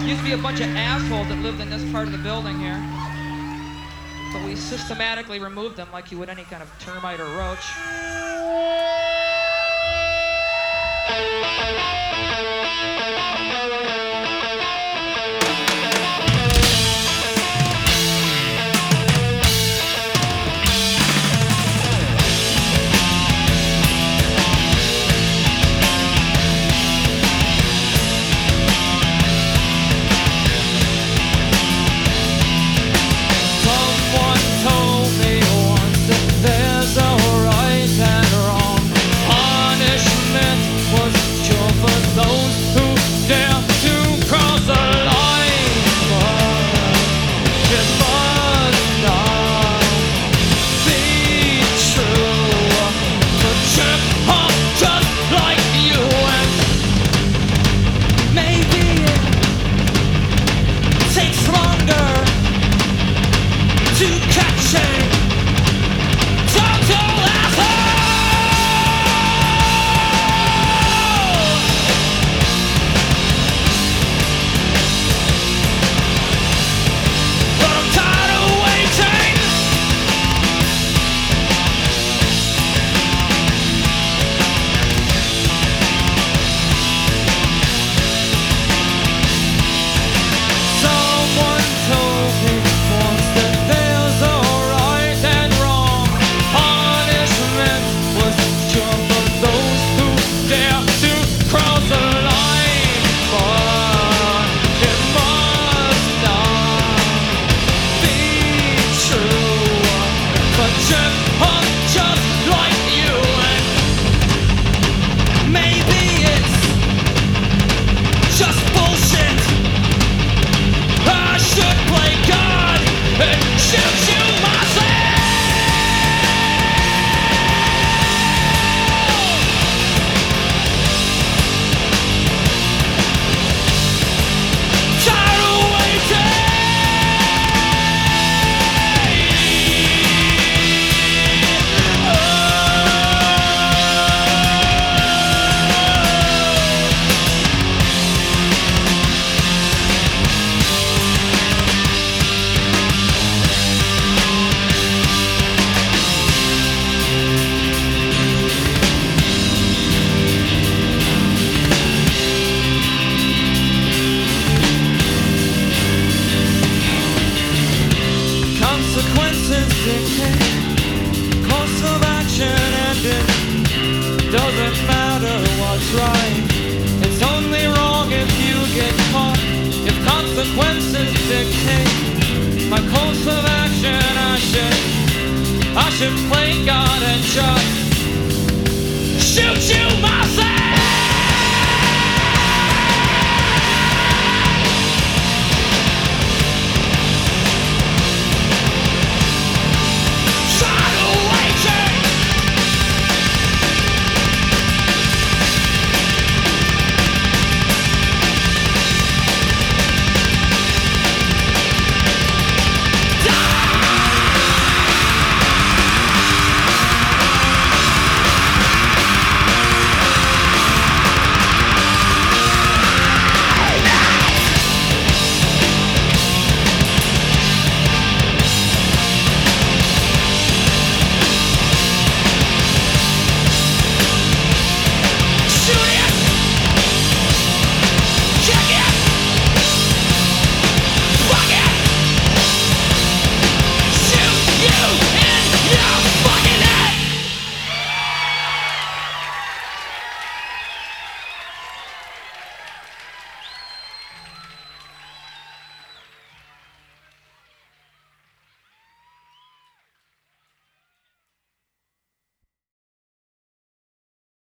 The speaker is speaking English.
Used to be a bunch of assholes that lived in this part of the building here. But we systematically removed them like you would any kind of termite or roach. Course of action ending. Doesn't matter what's right. It's only wrong if you get caught. If consequences dictate my course of action, I should play